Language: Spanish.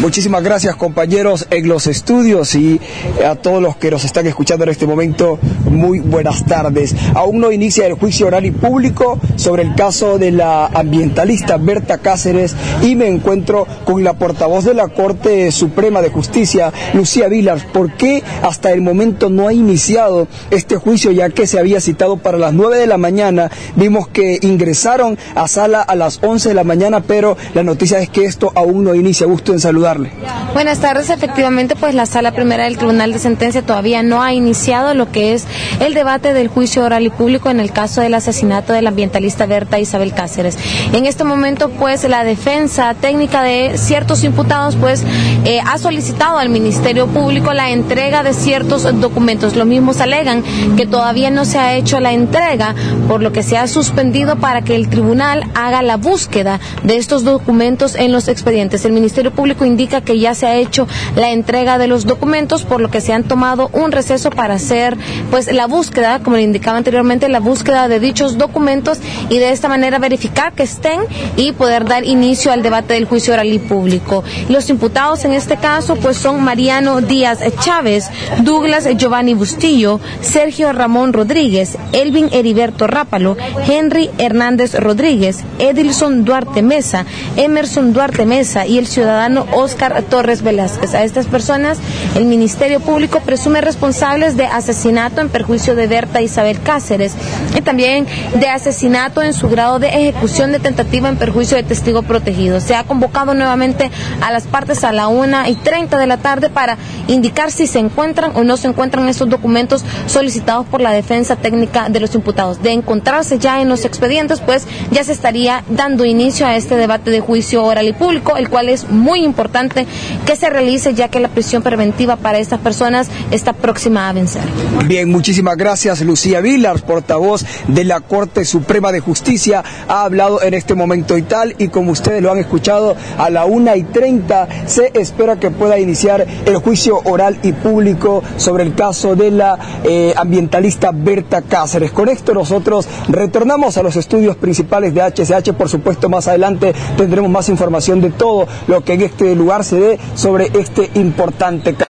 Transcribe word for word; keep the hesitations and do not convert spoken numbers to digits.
Muchísimas gracias, compañeros en los estudios, y a todos los que nos están escuchando en este momento, muy buenas tardes. Aún no inicia el juicio oral y público sobre el caso de la ambientalista Berta Cáceres, y me encuentro con la portavoz de la Corte Suprema de Justicia, Lucía Vilars. ¿Por qué hasta el momento no ha iniciado este juicio, ya que se había citado para las nueve de la mañana? Vimos que ingresaron a sala a las once de la mañana, pero la noticia es que esto aún no inicia. Gusto en saludarle. Buenas tardes. Efectivamente, pues la sala primera del Tribunal de Sentencia todavía no ha iniciado lo que es el debate del juicio oral y público en el caso del asesinato de la ambientalista Berta Isabel Cáceres. En este momento, pues la defensa técnica de ciertos imputados pues eh, ha solicitado al Ministerio Público la entrega de ciertos documentos. Los mismos alegan que todavía no se ha hecho la entrega, por lo que se ha suspendido para que el tribunal haga la búsqueda de estos documentos en los expedientes. El Ministerio Público indica que ya se ha hecho la entrega de los documentos, por lo que se han tomado un receso para hacer pues la búsqueda, como le indicaba anteriormente, la búsqueda de dichos documentos, y de esta manera verificar que estén y poder dar inicio al debate del juicio oral y público. Los imputados en este caso pues son Mariano Díaz Chávez, Douglas Giovanni Bustillo, Sergio Ramón Rodríguez, Elvin Heriberto Rápalo, Henry Hernández Rodríguez, Edilson Duarte Mesa, Emerson Duarte Mesa y el ciudadano Óscar Torres Velázquez. A estas personas el Ministerio Público presume responsables de asesinato en perjuicio de Berta Isabel Cáceres y también de asesinato en su grado de ejecución de tentativa en perjuicio de testigo protegido. Se ha convocado nuevamente a las partes a la una y treinta de la tarde para indicar si se encuentran o no se encuentran esos documentos solicitados por la defensa técnica de los imputados. De encontrarse ya en los expedientes, pues ya se estaría dando inicio a este debate de juicio oral y público, el cual es muy importante que se realice, ya que la prisión preventiva para estas personas está próxima a vencer. Bien, muchísimas gracias. Lucía Vilars, portavoz de la Corte Suprema de Justicia, ha hablado en este momento y tal, y como ustedes lo han escuchado, a la una y treinta se espera que pueda iniciar el juicio oral y público sobre el caso de la eh, ambientalista Berta Cáceres. Con esto nosotros retornamos a los estudios principales de H C H. Por supuesto, más adelante tendremos más información de todo lo que en este lugar se dé sobre este importante caso.